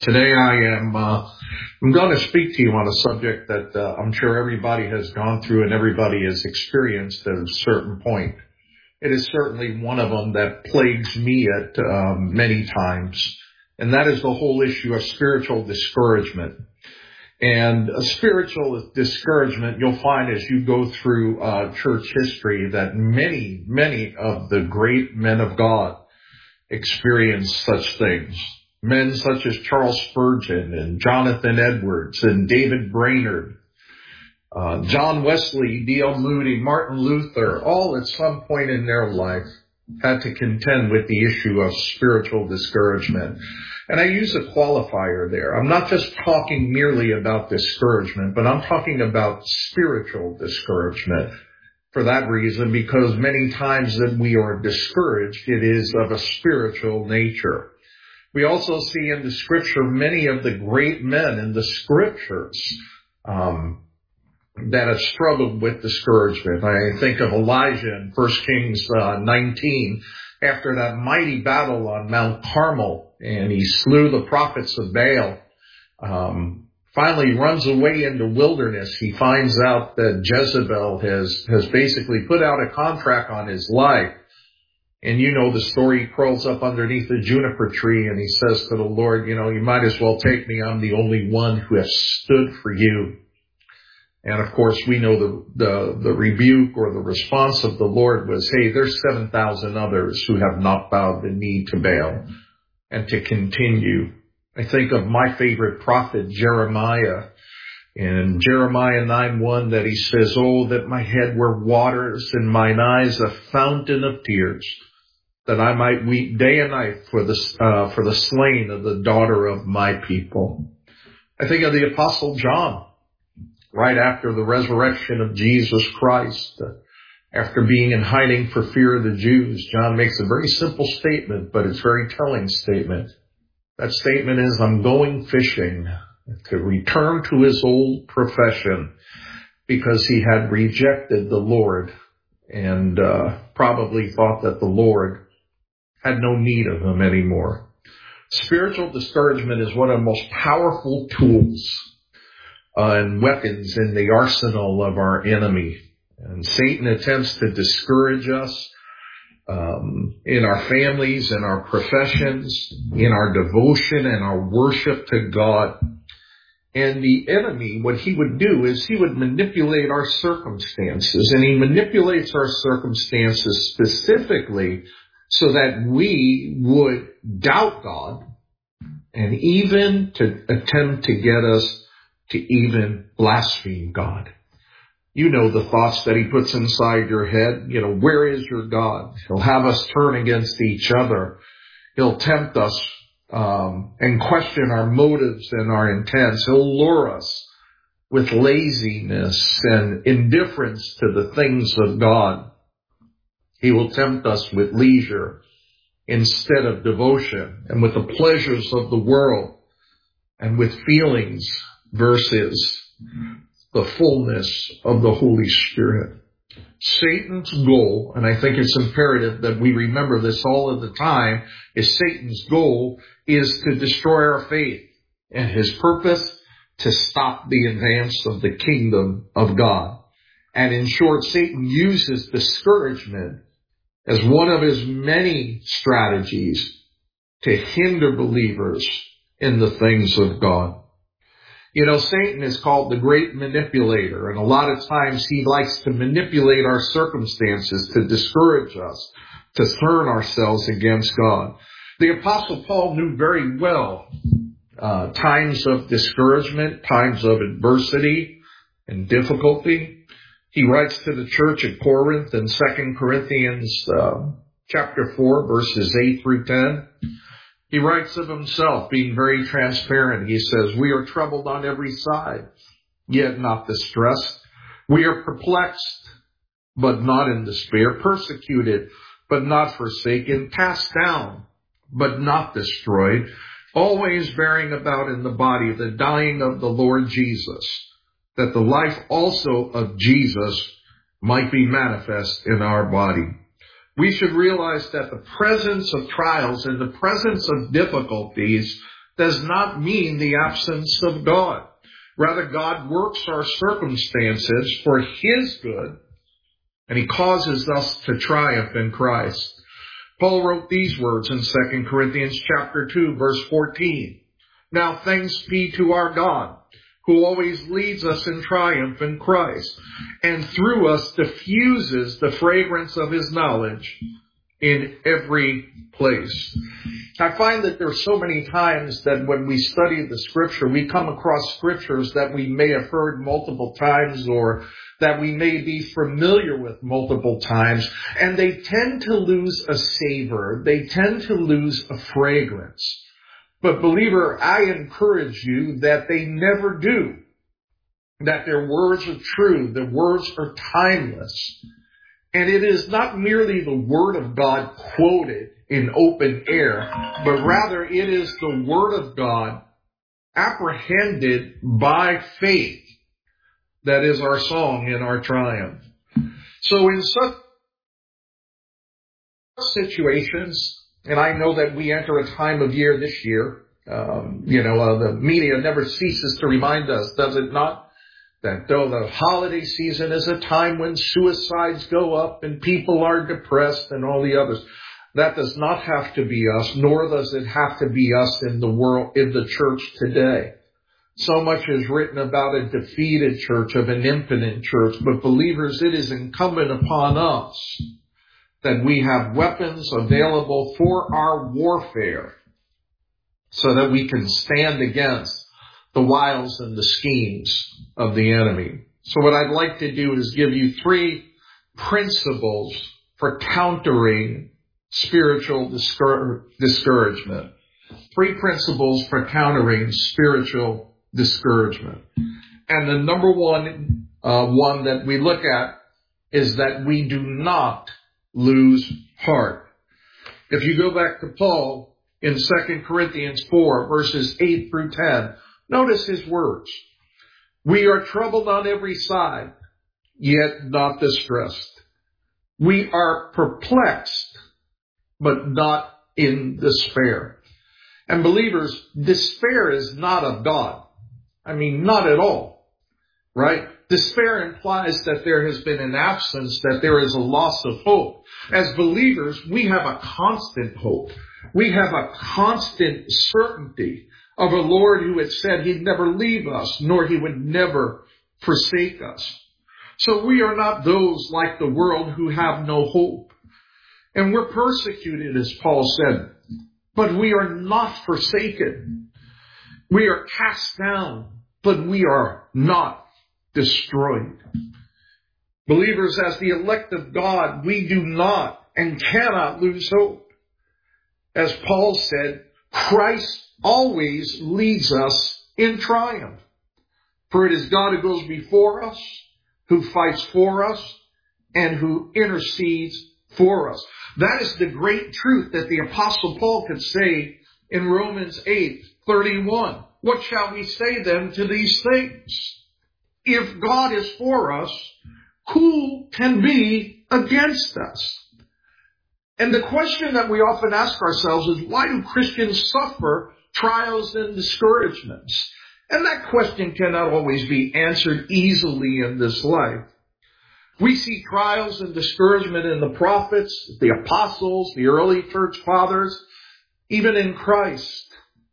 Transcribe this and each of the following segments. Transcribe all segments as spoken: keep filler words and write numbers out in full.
Today I am uh, I'm going to speak to you on a subject that uh, I'm sure everybody has gone through and everybody has experienced at a certain point. It is certainly one of them that plagues me at um, many times, and that is the whole issue of spiritual discouragement. And a spiritual discouragement, you'll find as you go through uh, church history that many, many of the great men of God experience such things. Men such as Charles Spurgeon and Jonathan Edwards and David Brainerd, uh, John Wesley, D L Moody, Martin Luther, all at some point in their life had to contend with the issue of spiritual discouragement. And I use a qualifier there. I'm not just talking merely about discouragement, but I'm talking about spiritual discouragement. For that reason, because many times that we are discouraged, it is of a spiritual nature. We also see in the scripture many of the great men in the scriptures um, that have struggled with discouragement. I think of Elijah in First Kings uh, nineteen, after that mighty battle on Mount Carmel, and he slew the prophets of Baal. Um, finally runs away in the wilderness. He finds out that Jezebel has, has basically put out a contract on his life. And you know the story, he crawls up underneath the juniper tree and he says to the Lord, you know, you might as well take me. I'm the only one who has stood for you. And of course, we know the, the, the rebuke or the response of the Lord was, hey, there's seven thousand others who have not bowed the knee to Baal. And to continue, I think of my favorite prophet, Jeremiah. In Jeremiah nine one, that he says, oh, that my head were waters and mine eyes a fountain of tears, that I might weep day and night for the, uh, for the slain of the daughter of my people. I think of the Apostle John, right after the resurrection of Jesus Christ, uh, after being in hiding for fear of the Jews. John makes a very simple statement, but it's a very telling statement. That statement is, I'm going fishing, to return to his old profession, because he had rejected the Lord and uh, probably thought that the Lord had no need of him anymore. Spiritual discouragement is one of the most powerful tools uh, and weapons in the arsenal of our enemy. And Satan attempts to discourage us um, in our families, in our professions, in our devotion and our worship to God. And the enemy, what he would do is he would manipulate our circumstances. And he manipulates our circumstances specifically so that we would doubt God and even to attempt to get us to even blaspheme God. You know the thoughts that he puts inside your head. You know, where is your God? He'll have us turn against each other. He'll tempt us um, and question our motives and our intents. He'll lure us with laziness and indifference to the things of God. He will tempt us with leisure instead of devotion, and with the pleasures of the world, and with feelings versus the fullness of the Holy Spirit. Satan's goal, and I think it's imperative that we remember this all of the time, is Satan's goal is to destroy our faith, and his purpose to stop the advance of the kingdom of God. And in short, Satan uses discouragement as one of his many strategies to hinder believers in the things of God. You know, Satan is called the great manipulator, and a lot of times he likes to manipulate our circumstances to discourage us, to turn ourselves against God. The Apostle Paul knew very well uh, times of discouragement, times of adversity and difficulty. He writes to the church at Corinth in Second Corinthians uh, chapter four, verses eight through ten. He writes of himself, being very transparent. He says, we are troubled on every side, yet not distressed. We are perplexed, but not in despair. Persecuted, but not forsaken. Cast down, but not destroyed. Always bearing about in the body the dying of the Lord Jesus, that the life also of Jesus might be manifest in our body. We should realize that the presence of trials and the presence of difficulties does not mean the absence of God. Rather, God works our circumstances for His good, and He causes us to triumph in Christ. Paul wrote these words in Second Corinthians chapter two, verse fourteen. Now thanks be to our God, who always leads us in triumph in Christ, and through us diffuses the fragrance of His knowledge in every place. I find that there's so many times that when we study the Scripture, we come across Scriptures that we may have heard multiple times or that we may be familiar with multiple times, and they tend to lose a savor. They tend to lose a fragrance. But believer, I encourage you that they never do. That their words are true. Their words are timeless. And it is not merely the Word of God quoted in open air, but rather it is the Word of God apprehended by faith that is our song in our triumph. So in such situations, and I know that we enter a time of year this year, um, you know, uh, the media never ceases to remind us, does it not? That though the holiday season is a time when suicides go up and people are depressed and all the others. That does not have to be us, nor does it have to be us in the world, in the church today. So much is written about a defeated church, of an impotent church. But believers, it is incumbent upon us that we have weapons available for our warfare so that we can stand against the wiles and the schemes of the enemy. So what I'd like to do is give you three principles for countering spiritual discour- discouragement. Three principles for countering spiritual discouragement. And the number one, uh, one that we look at is that we do not lose heart. If you go back to Paul in Second Corinthians four, verses eight through ten, notice his words. We are troubled on every side, yet not distressed. We are perplexed, but not in despair. And believers, despair is not of God. I mean, not at all. Right? Despair implies that there has been an absence, that there is a loss of hope. As believers, we have a constant hope. We have a constant certainty of a Lord who had said He'd never leave us, nor He would never forsake us. So we are not those like the world who have no hope. And we're persecuted, as Paul said, but we are not forsaken. We are cast down, but we are not destroyed. Believers, as the elect of God, we do not and cannot lose hope. As Paul said, Christ always leads us in triumph. For it is God who goes before us, who fights for us, and who intercedes for us. That is the great truth that the Apostle Paul could say in Romans eight thirty-one. What shall we say then to these things? If God is for us, who can be against us? And the question that we often ask ourselves is, why do Christians suffer trials and discouragements? And that question cannot always be answered easily in this life. We see trials and discouragement in the prophets, the apostles, the early church fathers, even in Christ.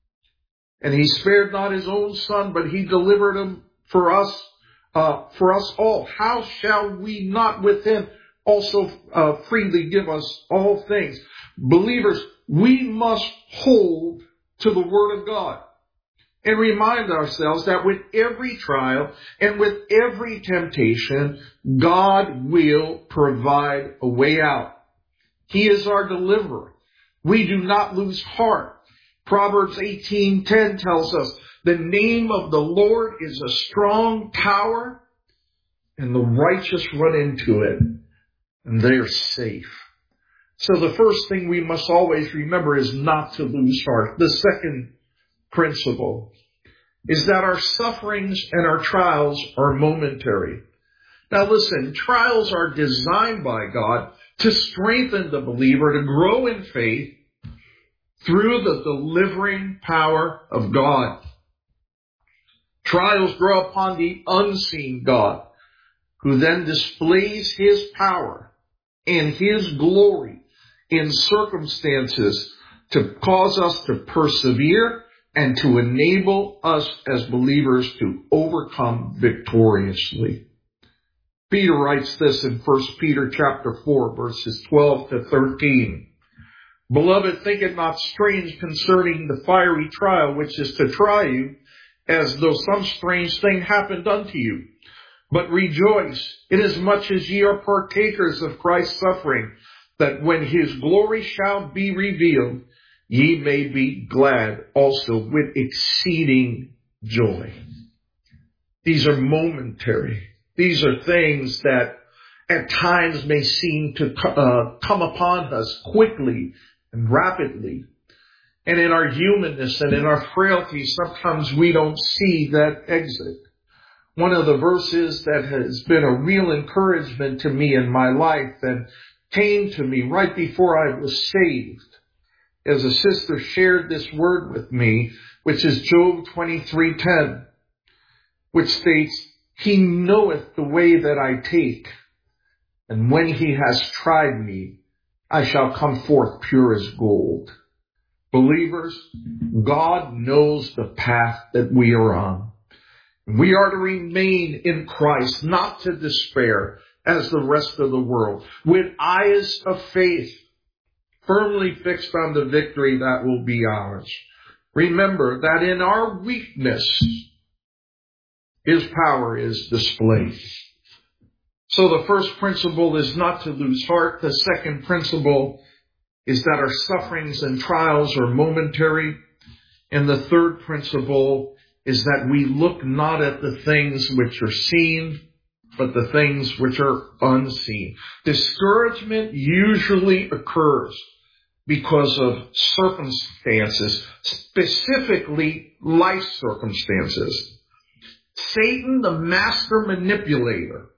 And He spared not His own Son, but He delivered Him for us, uh, for us all. How shall we not with Him also uh, freely give us all things? Believers, we must hold to the Word of God and remind ourselves that with every trial and with every temptation, God will provide a way out. He is our deliverer. We do not lose heart. Proverbs eighteen ten tells us, the name of the Lord is a strong tower, and the righteous run into it, and they are safe. So the first thing we must always remember is not to lose heart. The second principle is that our sufferings and our trials are momentary. Now listen, trials are designed by God to strengthen the believer, to grow in faith, through the delivering power of God. Trials grow upon the unseen God, who then displays His power and His glory in circumstances to cause us to persevere and to enable us as believers to overcome victoriously. Peter writes this in First Peter chapter four, verses twelve to thirteen. Beloved, think it not strange concerning the fiery trial which is to try you, as though some strange thing happened unto you. But rejoice, inasmuch as ye are partakers of Christ's suffering, that when His glory shall be revealed, ye may be glad also with exceeding joy. These are momentary. These are things that at times may seem to uh, come upon us quickly and rapidly. And in our humanness and in our frailty, sometimes we don't see that exit. One of the verses that has been a real encouragement to me in my life and came to me right before I was saved, as a sister shared this word with me, which is Job twenty-three ten, which states, He knoweth the way that I take, and when He has tried me, I shall come forth pure as gold. Believers, God knows the path that we are on. We are to remain in Christ, not to despair as the rest of the world, with eyes of faith firmly fixed on the victory that will be ours. Remember that in our weakness, His power is displayed. So the first principle is not to lose heart. The second principle is that our sufferings and trials are momentary. And the third principle is that we look not at the things which are seen, but the things which are unseen. Discouragement usually occurs because of circumstances, specifically life circumstances. Satan, the master manipulator,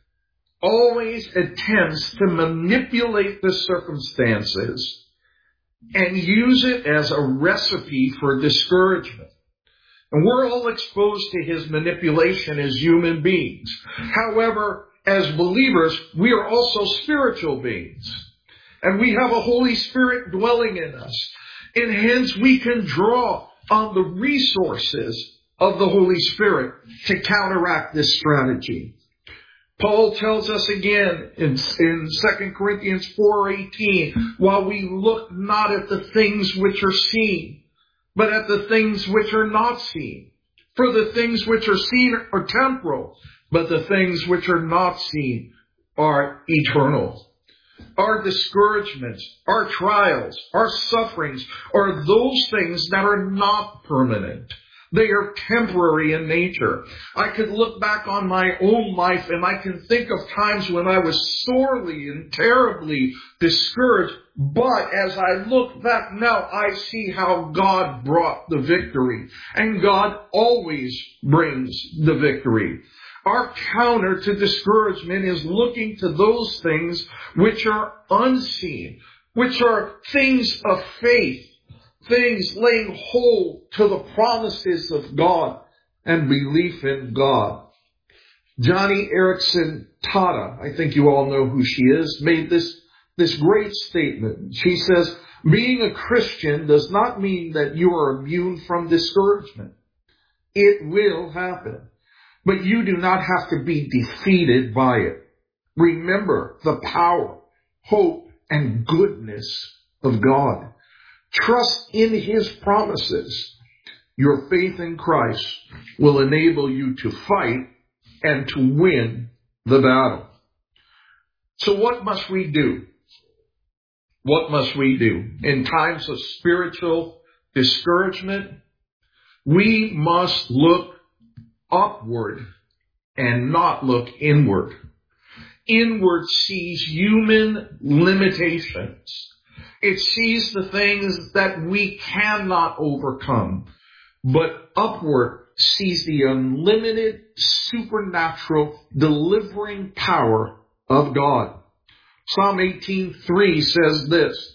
always attempts to manipulate the circumstances and use it as a recipe for discouragement. And we're all exposed to his manipulation as human beings. However, as believers, we are also spiritual beings. And we have a Holy Spirit dwelling in us. And hence we can draw on the resources of the Holy Spirit to counteract this strategy. Paul tells us again in, in Second Corinthians four eighteen, while we look not at the things which are seen, but at the things which are not seen. For the things which are seen are temporal, but the things which are not seen are eternal. Our discouragements, our trials, our sufferings are those things that are not permanent. They are temporary in nature. I could look back on my own life and I can think of times when I was sorely and terribly discouraged. But as I look back now, I see how God brought the victory. And God always brings the victory. Our counter to discouragement is looking to those things which are unseen, which are things of faith. Things laying hold to the promises of God and belief in God. Joni Eareckson Tada, I think you all know who she is, made this, this great statement. She says, being a Christian does not mean that you are immune from discouragement. It will happen, but you do not have to be defeated by it. Remember the power, hope, and goodness of God. Trust in His promises. Your faith in Christ will enable you to fight and to win the battle. So what must we do? What must we do? In times of spiritual discouragement, we must look upward and not look inward. Inward sees human limitations. It sees the things that we cannot overcome. But upward sees the unlimited, supernatural, delivering power of God. Psalm eighteen three says this,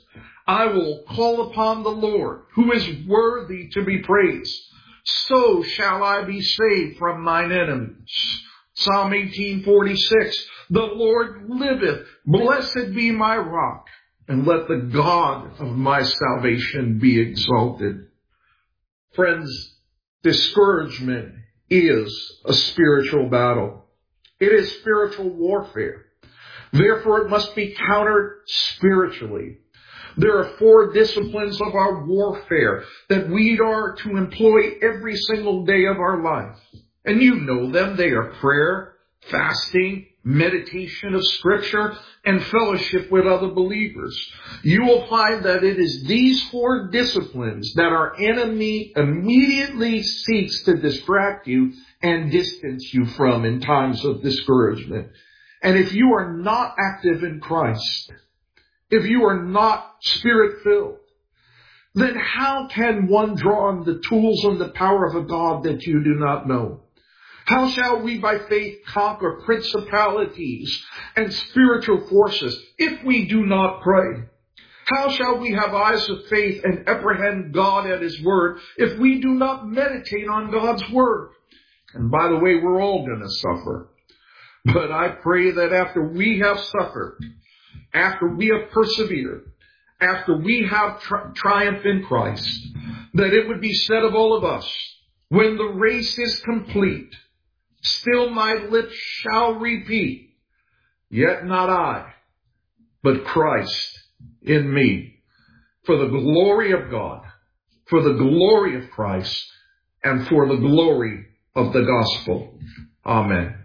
I will call upon the Lord, who is worthy to be praised. So shall I be saved from mine enemies. Psalm eighteen forty-six. The Lord liveth. Blessed be my rock. And let the God of my salvation be exalted. Friends, discouragement is a spiritual battle. It is spiritual warfare. Therefore, it must be countered spiritually. There are four disciplines of our warfare that we are to employ every single day of our life. And you know them. They are prayer, fasting, meditation of Scripture, and fellowship with other believers. You will find that it is these four disciplines that our enemy immediately seeks to distract you and distance you from in times of discouragement. And if you are not active in Christ, if you are not Spirit-filled, then how can one draw on the tools and the power of a God that you do not know? How shall we by faith conquer principalities and spiritual forces if we do not pray? How shall we have eyes of faith and apprehend God at His Word if we do not meditate on God's Word? And by the way, we're all going to suffer. But I pray that after we have suffered, after we have persevered, after we have tri- triumphed in Christ, that it would be said of all of us, when the race is complete, still my lips shall repeat, yet not I, but Christ in me, for the glory of God, for the glory of Christ, and for the glory of the gospel. Amen.